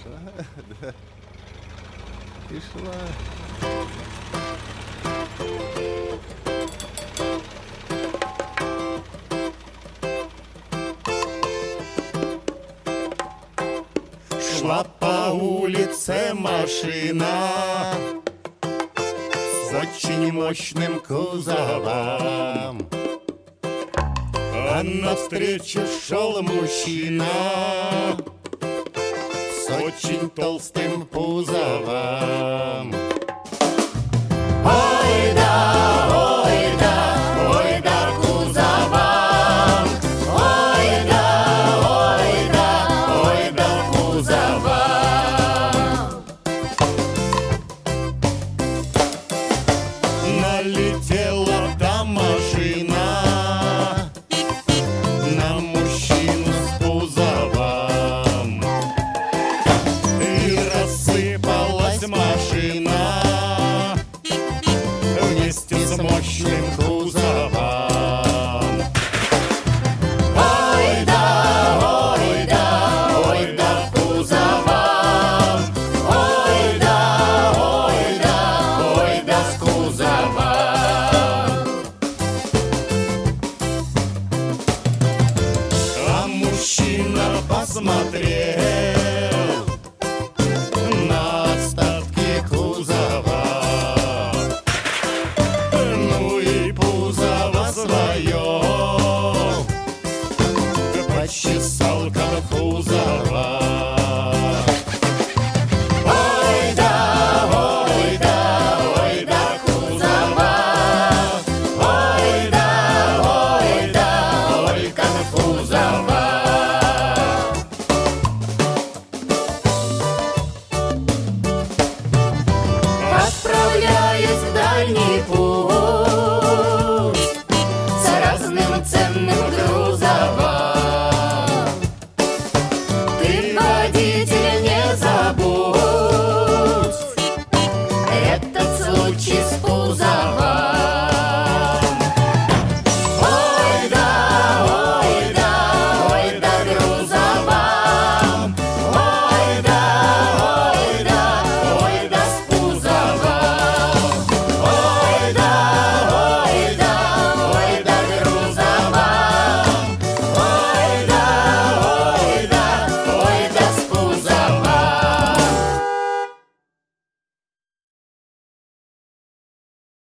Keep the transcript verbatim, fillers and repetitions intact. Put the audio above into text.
Пошла, да. И шла. Шла по улице машина с очень мощным кузовом, а навстречу шел мужчина с очень толстым кузовом. Ой да, ой да, ой да кузовом, ой да, ой да, ой да кузовом. Налетела та машина на мужчину с кузовом, и рассыпалась машина вместе с мощным кузовом. Ой да, ой да, ой да кузовом, ой да, ой да, ой да с кузовом. А мужчина посмотрел на остатки кузова, ну и пузово свое почесал конфузово.